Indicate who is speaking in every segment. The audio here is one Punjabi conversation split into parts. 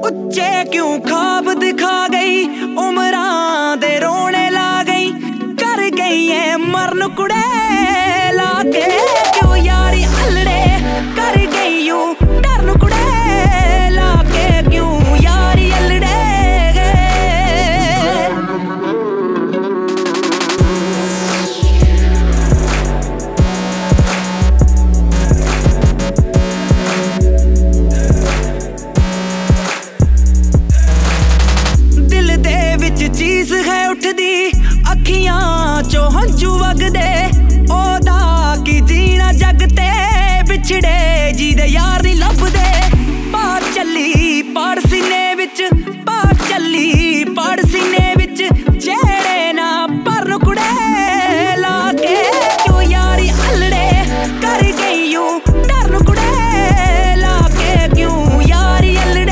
Speaker 1: ਉੱਚੇ ਕਿਉਂ ਖਾਬ ਦਿਖਾ ਗਈ, ਉਮਰਾਂ ਦੇ ਰੋਣੇ ਲਾ ਗਈ, ਕਰ ਗਈ ਏ ਮਰਨ ਕੁੜੇ ਲਾ ਕੇ। ਕਿਉਂ ਯਾਰੀ ਅਲੜੇ ਕਰ ਗਈ ਯੂ ਡਰਨ ਕੁੜੇ ਲਾ ਕੇ, ਕਿਉਂ ਯਾਰੀ ਅਲੜੇ। ਚੀਜ਼ ਹੈ ਉੱਠਦੀ ਅੱਖੀਆਂ ਚੋਂ ਹੰਝੂ ਵਗਦੇ, ਉਹਦਾ ਕੀ ਜੀਣਾ ਜਗ ਤੇ ਵਿਛੜੇ ਜਿਹਦੇ ਯਾਰ ਨਹੀਂ ਲੱਭਦੇ। ਪਾੜ ਚੱਲੀ ਪਾੜ ਸੀਨੇ ਵਿੱਚ, ਪਾੜ ਚੱਲੀ ਪਾੜ ਸੀਨੇ ਵਿੱਚ, ਜਿਹੜੇ ਨਾ ਭਰਨ ਕੁੜੇ ਲਾ ਕੇ। ਕਿਉਂ ਯਾਰੀ ਅਲੜੇ ਕਰ ਗਈ ਯੂ ਡਰਨ ਕੁੜੇ ਲਾ ਕੇ, ਕਿਉਂ ਯਾਰੀ ਅਲੜੇ।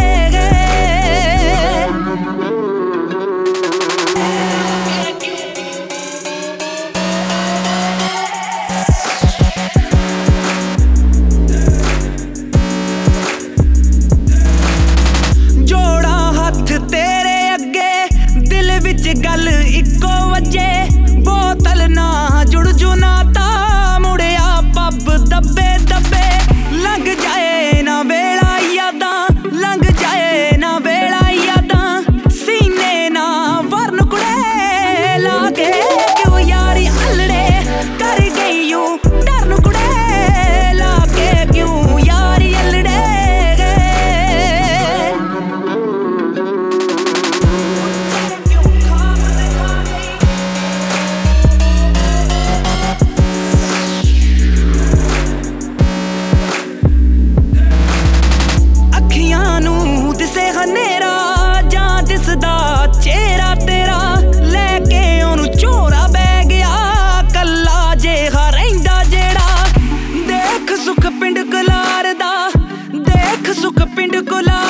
Speaker 1: ਗੱਲ ਇੱਕੋ ਵਜੇ ਬੋਤਲ ਨਾ ਜੁੜ ਜੂ ਨਾ ਤਾਂ ਮੁੜਿਆ ਪੱਬ ਦੱਬੇ ਦੱਬੇ। ਲੰਘ ਜਾਏ ਨਾ ਵੇਲਾ ਯਾਦਾਂ, ਲੰਘ ਜਾਏ ਨਾ ਵੇਲਾ ਯਾਦਾਂ, ਸੀਨੇ ਨਾ ਵਰਨ ਕੁੜੇ ਲਾ ਕੇ। ਕਿਉਂ ਯਾਰੀ ਅਲੜੇ ਕਰ ਗਈ ਯੂ ਡਰਨ ਕੁੜੇ ਲਾ ਕੇ, ਕਿਉਂ ਯਾਰੀ ਅਲੜੇ। ਹਨੇਰਾ ਜਾਂ ਦਿਸਦਾ ਚਿਹਰਾ ਤੇਰਾ, ਲੈ ਕੇ ਉਹਨੂੰ ਝੋਰਾ ਬਹਿ ਗਿਆ ਕੱਲਾ ਜਿਹਾ ਰਹਿੰਦਾ ਜਿਹੜਾ। ਦੇਖ ਸੁੱਖ ਪਿੰਡ ਗੁਲਾਰ ਦਾ, ਦੇਖ ਸੁੱਖ ਪਿੰਡ ਗੁਲਾਰ